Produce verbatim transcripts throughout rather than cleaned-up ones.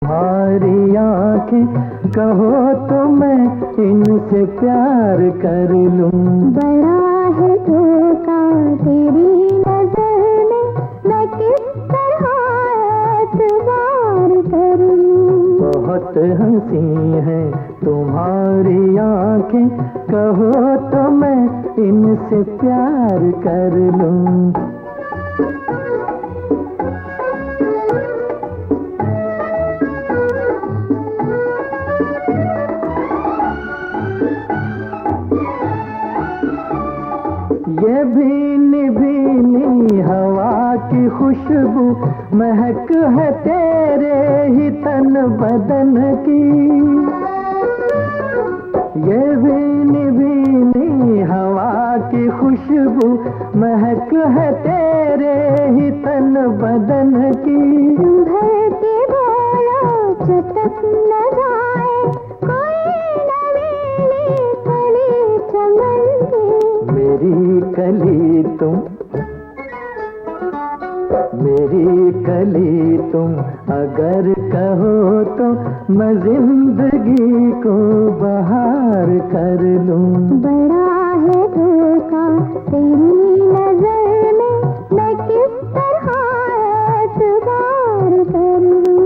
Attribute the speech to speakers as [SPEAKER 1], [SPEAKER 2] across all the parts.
[SPEAKER 1] तुम्हारी आंखें कहो तो मैं इनसे प्यार कर लूं।
[SPEAKER 2] बड़ा है धोखा तेरी नजर में, मैं किस तरह एतबार करूं।
[SPEAKER 1] बहुत हंसी है तुम्हारी आंखें कहो तो मैं इनसे प्यार कर लूं। ये भीनी भीनी हवा की खुशबू महक है तेरे ही तन बदन की। ये भीनी भीनी हवा की खुशबू महक है तेरे ही तन बदन की।
[SPEAKER 2] भर के बोला चटक न जाए कोई नवेली कली चमन की।
[SPEAKER 1] मेरी कली तुम, मेरी कली तुम अगर कहो तो मैं जिंदगी को बहार कर लूं।
[SPEAKER 2] बड़ा है धोखा तेरी नजर में, मैं किस तरह एतबार कर लूं।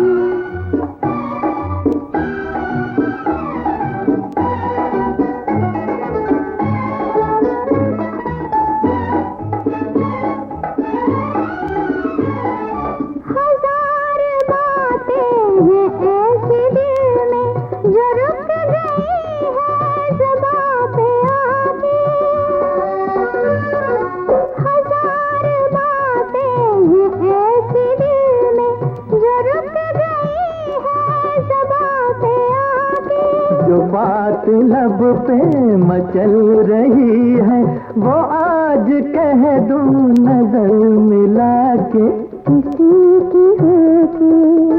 [SPEAKER 1] जो बात लब पे मचल रही है वो आज कह दूं नजर मिला के।
[SPEAKER 2] किसी की होके,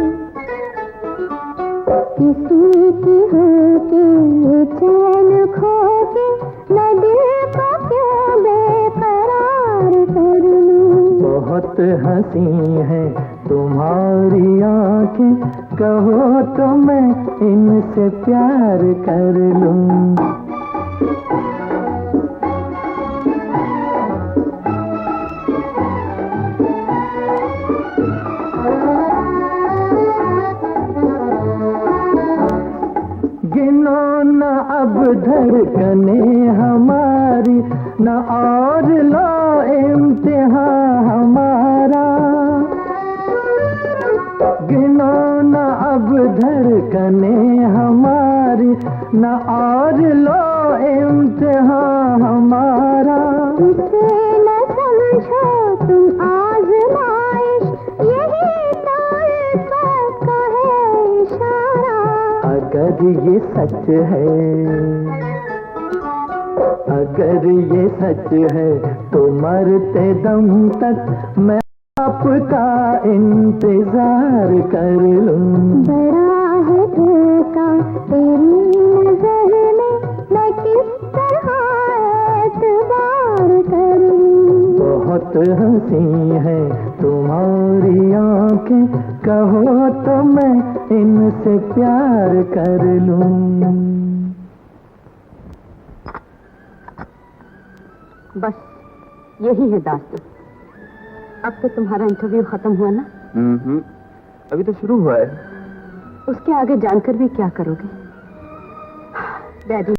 [SPEAKER 2] किसी की होके चैन खो के मैं दिल को क्यों बेकरार कर लूं।
[SPEAKER 1] बहुत हंसी है तुम्हारी आंखें कहो तो मैं इनसे प्यार कर लूं। गिनो न अब धड़कने हमारी, न और लो इम्तिहान हमारा। गिनो न अब धड़कने हमारी, न और लो इम्तिहान हमारा।
[SPEAKER 2] इसे न समझो तुम आज़माइश, यही तो इल्फत का है इशारा।
[SPEAKER 1] अगर ये सच है, अगर ये सच है तो मरते दम तक मैं आपका इंतजार कर लूं।
[SPEAKER 2] बड़ा है धोखा तेरी नजर में, मैं किस तरह एतबार करूं।
[SPEAKER 1] बहुत हंसी है तुम्हारी आंखें कहो तो मैं इनसे प्यार कर लूं।
[SPEAKER 3] बस यही है दास्तान। अब तो तुम्हारा इंटरव्यू खत्म हुआ ना?
[SPEAKER 4] हम्म, अभी तो शुरू हुआ है।
[SPEAKER 3] उसके आगे जानकर भी क्या करोगे? डैडी